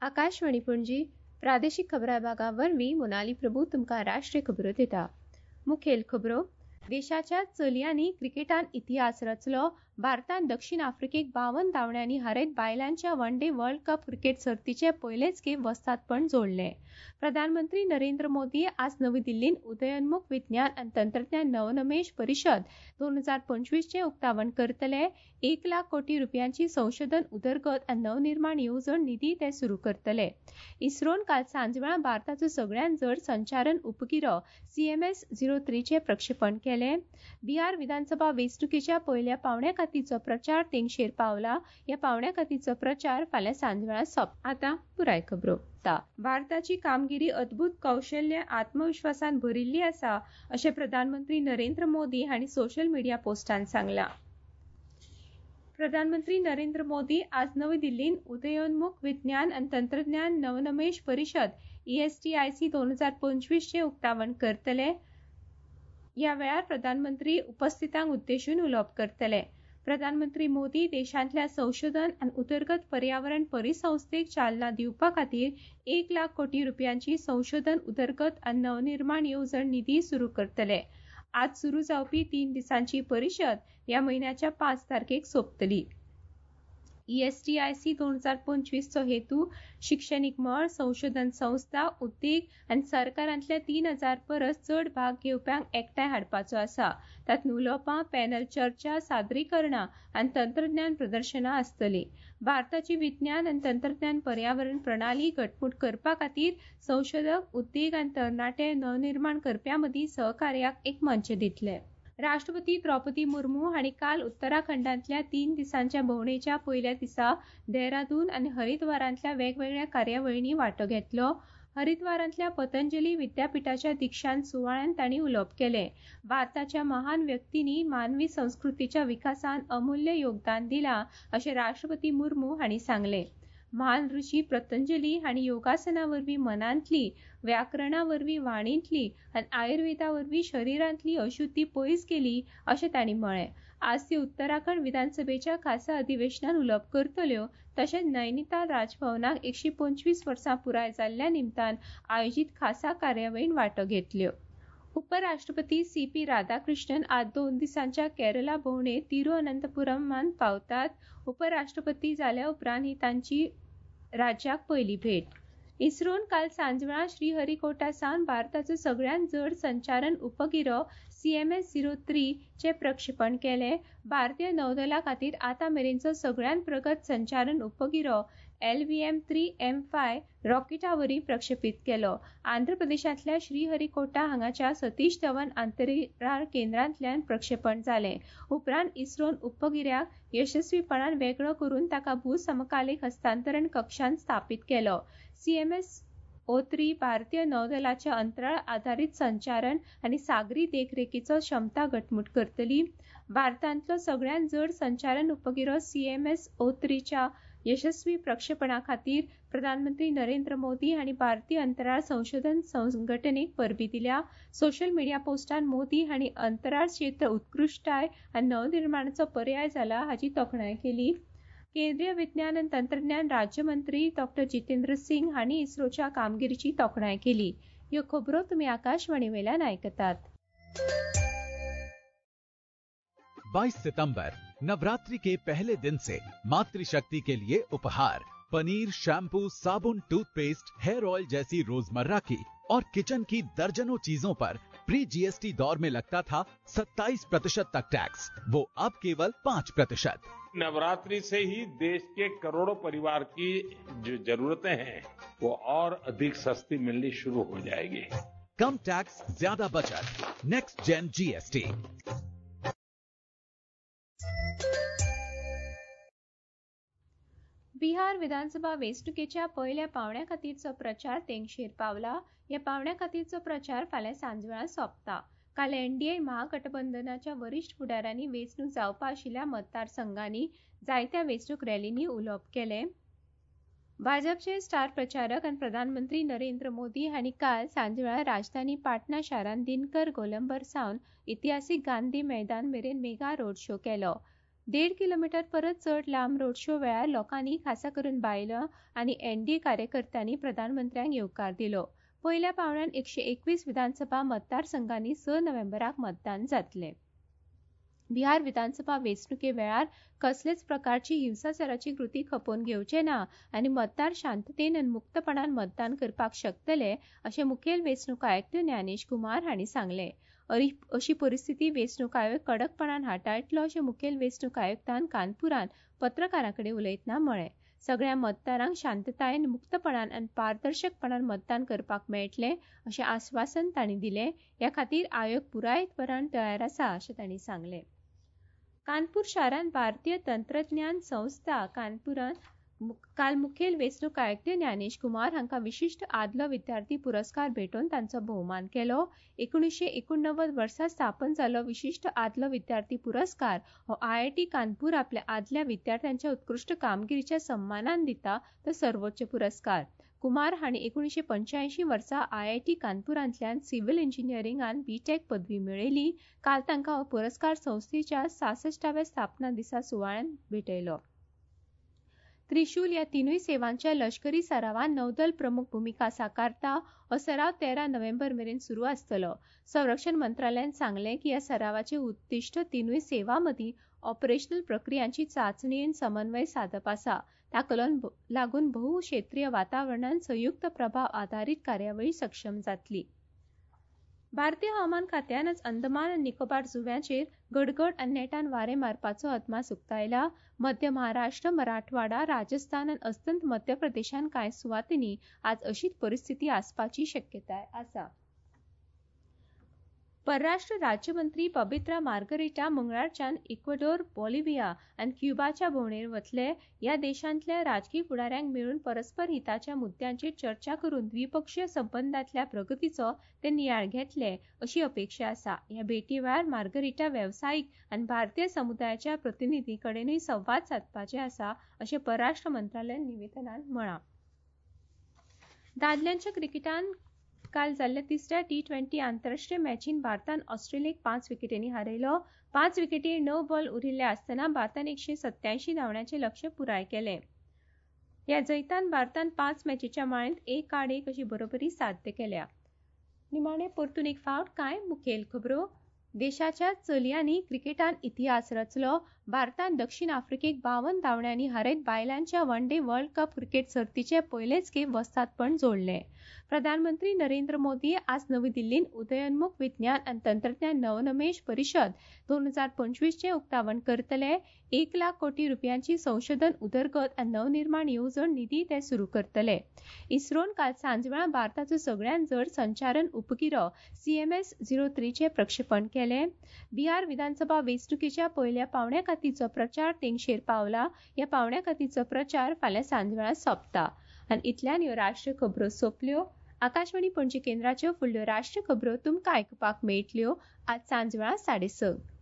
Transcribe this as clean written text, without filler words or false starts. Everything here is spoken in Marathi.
आकाशवाणी पणजी प्रादेशीक खबरां विभागावरवीं मोनाली प्रभू तुमकां राष्ट्रीय खबरो दिता। मुखेल खबरो देशाच्या चलयांनी क्रिकेटान इतिहास रचलो। भारतान दक्षिण आफ्रिकेक 52 धांवड्यांनी हारयत बायलांच्या one day world cup cricket सर्तीचे पयलेच खेप वस्तादपण जोडले। प्रधानमंत्री नरेंद्र मोदी आज नवी दिल्लीत उदयोन्मुख विज्ञान आनी तंत्रज्ञान नवोन्मेश परिशद 2025 चे उक्तावण करतले। 1 लाख कोटी रुपयांची संशोधन उदरगत आनी नवनिर्माण येवजण निधी ते सुरू करतले। इस्रोन काल सांजवेळा भारताचो सगळ्यात जड संचारण उपगिरो CMS-03 चे प्रक्षेपण केले। बिहार विधानसभा वेंचणुकेच्या पयल्या पावण्या खातीरचो प्रचार तेंगशेर पावला। ह्या पावण्या खातीरचो प्रचार फाल्यां सांजवेळा सोंपतलो। आतां पुराय खबरो। भारताची कामगिरी अद्भुत कौशल्य आत्मविश्वासान भरिल्ली आसा अशें प्रधानमंत्री नरेंद्र मोदी हांणी सोशल मिडिया पोस्टान सांगलां। प्रधानमंत्री नरेंद्र मोदी आज नवी दिल्लीत उदयोन्मुख विज्ञान आनी तंत्रज्ञान नवोन्मेश परिशद ESTIC 2025 चे उक्तावण करतले। ह्या वेळार प्रधानमंत्री उपस्थितांक उद्देशून उलोवप करतले। प्रधानमंत्री मोदी देशांतल्या संशोधन आनी उदरगत पर्यावरण परिसंस्थेक चालना दिवपा खातीर 1 लाख कोटी रुपयांची संशोधन उदरगत आनी नवनिर्माण येवजण निधी सुरू करतले। आज सुरू जावपी 3 दिसांची परिशद ह्या म्हयन्याच्या 5 तारखेक सोंपतली। ESTIC 2025 चो हेतू शिक्षणीक मळ, संशोधन संस्था, उद्देग आनी सरकारांतल्या 3000 परस चड भाग घेवप्यांक एकठांय हाडपाचो आसा। तातूंत उलोवपां, पॅनल चर्चा, सादरीकरणां आनी तंत्रज्ञान प्रदर्शनां आसतलीं। भारताची विज्ञान आनी तंत्रज्ञान पर्यावरण प्रणाली घटमूट करपा खातीर संशोधक, उद्देग आनी तरणाटे नवनिर्माण करप्यां मदीं सहकार्याक एक मंच दितले। राष्ट्रपती द्रौपदी मुर्मू हांणी काल उत्तराखंडांतल्या 3 दिसांच्या भोंवडेच्या पयल्या दिसा देहरादून आनी हरिद्वारांतल्या वेगवेगळ्या कार्यावळींनी वांटो घेतलो। हरिद्वारांतल्या पतंजली विद्यापीठाच्या दिक्षांत सुवाळ्यांत तांणी उलोवप केलें। भारताच्या महान व्यक्तींनी मानवी संस्कृतीच्या विकासांत अमूल्य योगदान दिलां अशें राष्ट्रपती मुर्मू हांणी सांगलें। महान ऋषी पतंजली हांणी योगासना वरवीं मनांतली, व्याकरणा वरवीं वाणींतली आनी आयुर्वेदा वरवीं शरिरांतली अशुद्धी पयस केली अशें तांणी म्हळें। आज ती उत्तराखंड विधानसभेच्या खासा अधिवेशनात उलोवप करतल्यो। तशेंच नैनिताल राजभवनाक 125 वर्सां पुराय जाल्ल्या निमतान आयोजीत खासा कार्यावळींत वांटो घेतल्यो। उपराष्ट्रपती CP राधाकृष्णन आज 2 दिसांच्या केरला भोंवडेत तिरुअनंतपुरमांत पावतात। उपराष्ट्रपती जाल्या उपरांत ही तांची राज्याक पयली भेट। इस्रोन काल सांजवेळा श्रीहरिकोटा सावन भारताचो सगळ्यात जड संचारण उपगिरो CMS-03 चे प्रक्षेपण केले। भारतीय नौदला खातीर आतां मेरेनचो सगळ्यात प्रगत संचारण उपगिरो LVM-3M5 रॉकेटावरवीं प्रक्षेपीत केलो। आंध्र प्रदेशांतल्या श्रीहरिकोटा हांगाच्या सतीश धवन अंतराळ केंद्रांतल्यान प्रक्षेपण जालें। उपरांत इस्रोन उपगिऱ्याक यशस्वीपणान वेगळो करून ताका भूसमकालीक हस्तांतरण कक्षांत स्थापीत केलो। CMS-03 भारतीय नौदलाच्या अंतराळ आधारीत संचारण आनी सागरी देखरेखीचो क्षमता घटमूट करतली। भारतांतलो सगळ्यात जड संचारण उपगिरो CMS-03 च्या यशस्वी प्रक्षेपणा खातीर प्रधानमंत्री नरेंद्र मोदी हांणी भारतीय अंतराळ संशोधन संघटनेक परबीं दिल्या। सोशल मिडिया पोस्टान मोदी हांणी अंतराळ क्षेत्र उत्कृश्टाय आनी नवनिर्माणाचो पर्याय जाला हाची तोखणाय केली। केंद्रीय विज्ञान आनी तंत्रज्ञान राज्यमंत्री डॉ. जितेंद्र सिंग हांणी इस्रोच्या कामगिरीची तोखणाय केली। ह्यो खबरो तुमी आकाशवाणी वेल्यान आयकतात। 22 सितंबर नवरात्रि के पहले दिन से मातृशक्ति के लिए उपहार पनीर, शैम्पू, साबुन, टूथपेस्ट, हेयर ऑयल जैसी रोजमर्रा की और किचन की दर्जनों चीजों पर प्री GST दौर में लगता था 27% तक टैक्स, वो अब केवल 5%। नवरात्रि से ही देश के करोड़ों परिवार की जो जरूरतें हैं वो और अधिक सस्ती मिलनी शुरू हो जाएगी। कम टैक्स, ज्यादा बचत, नेक्स्ट जेन GST। बिहार विधानसभा वेंचणुकेच्या पयल्या पावण्या खातीरचो प्रचार तेंगशेर पावला। ह्या पावण्या खातीरचो प्रचार फाल्यां सांजवेळा सोंपता। काल NDA महागठबंधनाच्या वरिष्ठ फुडाऱ्यांनी वेंचणूक जावपा आशिल्ल्या मतदारसंघांनी जायत्या वेंचणूक रॅलींनी उलोवप केलें। भाजपचे स्टार प्रचारक आनी प्रधानमंत्री नरेंद्र मोदी हांणी काल सांजवेळा राजधानी पाटणा शारांत दिनकर गोलंबर सावन इतिहासीक गांधी मैदान मेरेन मेगा रोड शो केलो। 1.5 किलोमीटर परत चड लांब रोड शो वेळार लोकांनी खासा करून बायलां आनी एनडीए कार्यकर्त्यांनी प्रधानमंत्र्यांक येवकार दिलो. पयल्या पावण्यान 121 विधानसभा मतदारसंघांनी 6 नोव्हेंबराक मतदान जातले. बिहार विधानसभा वेंचणुके वेळार कसलेच प्रकारची हिंसाचाराची कृती खपोवन घेवचे ना आनी मतदार शांततेन आनी मुक्तपणान मतदान करपाक शकतले अशें मुखेल वेंचणूक आयुक्त ज्ञानेश कुमार हांणी सांगले. अशी परिस्थिती वेंचणूक आयोग कडकपणान हाताळटलो अशें मुखेल वेंचणूक आयुक्तान कानपुरान पत्रकारांकडेन उलयतना म्हळें. सगळ्या मतदारांक शांततायेन मुक्तपणान आनी पारदर्शकपणान मतदान करपाक मेळटलें अशें आश्वासन तांणी दिलें. ह्या खातीर आयोग पुरायपणान तयार आसा अशें तांणी सांगलें. कानपूर शारांत भारतीय तंत्रज्ञान संस्था कानपुरान काल मुखेल वेंचणूक आयुक्त ज्ञानेश कुमार हांकां विशिश्ट आदलो विद्यार्थी पुरस्कार भेटोवन तांचो भोवमान केलो. 1989 वर्सा स्थापन जाल्लो विशिश्ट आदलो विद्यार्थी पुरस्कार हो IIT कानपूर आपल्या आदल्या विद्यार्थ्यांच्या उत्कृश्ट कामगिरीच्या सन्मानान दिता तो सर्वोच्च पुरस्कार. कुमार हांणी 1985 वर्सा IIT कानपुरांतल्यान सिव्हिल इंजिनियरिंगान BTech पदवी मेळयली. काल तांकां हो पुरस्कार संस्थेच्या 66व्या स्थापना दिसा सुवाळ्यान भेटयलो. त्रिशूल ह्या तिनूय सेवांच्या लश्करी सरावान नौदल प्रमुख भूमिका साकारता. हो सराव 13 नोव्हेंबर मेरेन सुरू आसतलो. संरक्षण मंत्रालयान सांगलें की ह्या सरावाचें उद्दिश्ट तिनूय सेवां मदीं ऑपरेशनल प्रक्रियांची चांचणी आनी समन्वय सादप आसा. ताका लागून बहुक्षेत्रीय वातावरणान संयुक्त प्रभाव आधारीत कार्यावळी सक्षम जातली. भारतीय हवामान खात्यान आज अंदमान आनी निकोबार जुंव्यांचेर गडगड आनी नेटान वारें मारपाचो अदमास उक्तायला. मध्य महाराष्ट्र, मराठवाडा, राजस्थान आनी अस्तंत मध्य प्रदेशान कांय सुवातींनी आज अशीच परिस्थिती आसपाची शक्यताय आसा. परराष्ट्र राज्यमंत्री पबित्रा मार्गरेटा मंगळारच्यान इक्वेडोर, बोलिव्हिया आनी क्युबाच्या भोंवडेर वतले. ह्या देशांतल्या राजकी फुडाऱ्यांक मेळून परस्पर हिताच्या मुद्द्यांचेर चर्चा करून द्विपक्षीय संबंदांतल्या प्रगतीचो ते नियाळ घेतले अशी अपेक्षा आसा. ह्या भेटी वेळार मार्गरेटा वेवसायीक आनी भारतीय समुदायाच्या प्रतिनिधी कडेनूय संवाद सादपाचे आसा अशें परराष्ट्र मंत्रालयान निवेदनांत म्हळां. दादल्यांच्या क्रिकेटान काल जाल्ल्या तिसऱ्या T20 आंतरराष्ट्रीय मॅचीन भारतान ऑस्ट्रेलियाक 5 विकेटींनी हारयलो. 5 विकेटीर 9 बॉल उरिल्ले आसतना भारतान 187 धांवड्यांचें लक्ष्य पुराय केलें. ह्या जैतान भारतान 5 मॅचीच्या माळेंत 1-1 अशी बरोबरी साध्य केल्या. निमाणे परतून एक फावट कांय मुखेल खबरो. देशाच्या चलयांनी क्रिकेटान इतिहास रचलो. भारतान दक्षिण आफ्रिकेक 52 धांवड्यांनी हारयत बायलांच्या one day world cup cricket सर्तीचे पयलेच खेप वस्तादपण जोडलें. प्रधानमंत्री नरेंद्र मोदी आज नवी दिल्लीन उदयोन्मुख विज्ञान आनी तंत्रज्ञान नवोन्मेश परिशद 2025 चे उक्तावण करतले. 1 लाख कोटी रुपयांची संशोधन उदरगत आनी नवनिर्माण येवजण निधी ते सुरू करतले. इस्रोन काल सांजवेळा भारताचो सगळ्यात जड संचारण उपगिरो CMS-03 चे प्रक्षेपण केले. बिहार विधानसभा वेंचणुकेच्या पयल्या पावण्या खातीरचो प्रचार तेंगशेर पावला. ह्या पावण्या खातीरचो प्रचार फाल्यां सांजवेळा सोंपता. आनी इतल्यान ह्यो राष्ट्रीय खबरो सोंपल्यो. आकाशवाणी पणजी केंद्राच्यो फुडल्यो राष्ट्रीय खबरो तुमकां आयकुपाक मेळटल्यो आज सांजवेळा 6:30.